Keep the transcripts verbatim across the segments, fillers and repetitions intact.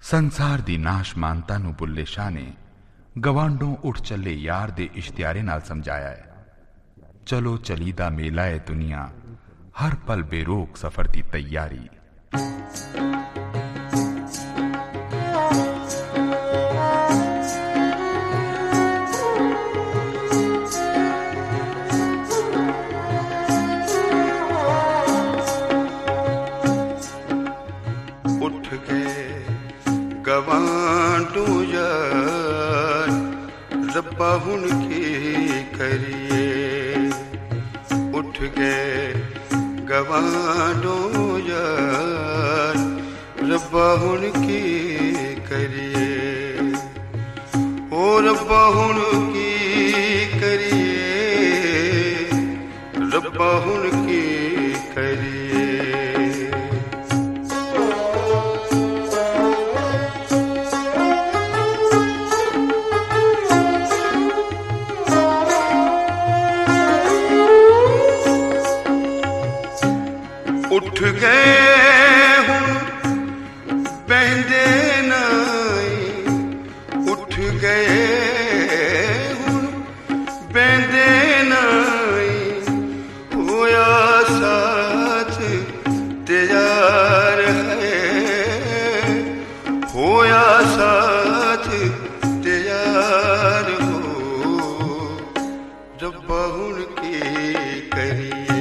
संसार दी नाश मानता नू बुल्ले शाह ने गवांडों उठ चले यार दे इश्तियारे नाल समझाया है। चलो चलीदा मेला है दुनिया, हर पल बेरोक सफर दी तैयारी। उठ गए गवांडू यार, रब्बा हुन की करिए। उठ गए गवांडू यार, रब्बा हुन की करिए। ओ रब्बा हुन की करिए, रब्बा हुन की करिए। उठ गए हुन बहंदे नाई, उठ गए हुन बहंदे नाई। होया साथ तैयार है, होया साथ तैयार हो। रब्बा हुन की करिए,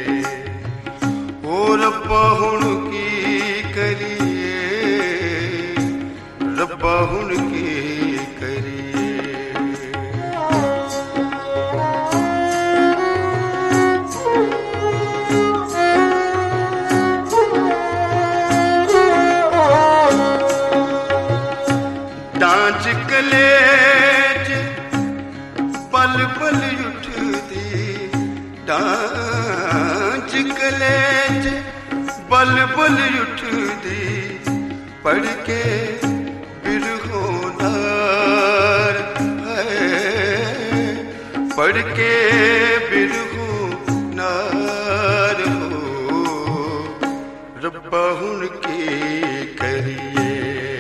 रब्बा हुन की करिए, रब्बा हुन की करिए। डांच कलेज पल पल उठदी, डांच कलेज बल बल उठदी। पढ़ के बिरहो नार है, पढ़ के बिरहो नार हो। रब्बा हुन की करिए,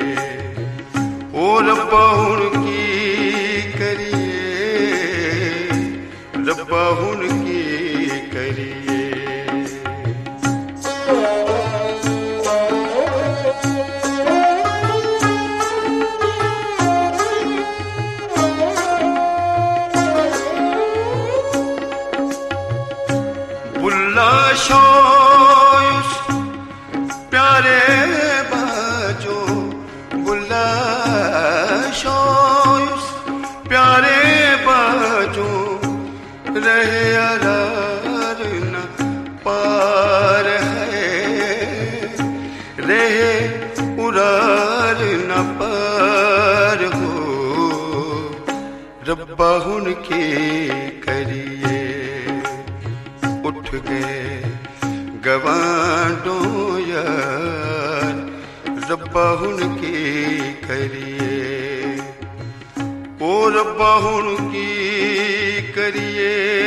ओ रब्बा हुन की करिए, रब्बा हुन की करिए। बुल्ला शोयुस प्यारे बाजो, बुल्ला शोयुस प्यारे बाजो। रहे अरार न पार है, रहे उरार न पार हो। रब्बा हुन की करिए। उठ गए गवांडू यार, रब्बा हुन की करिए। ओ रब्बा हुन की करिए,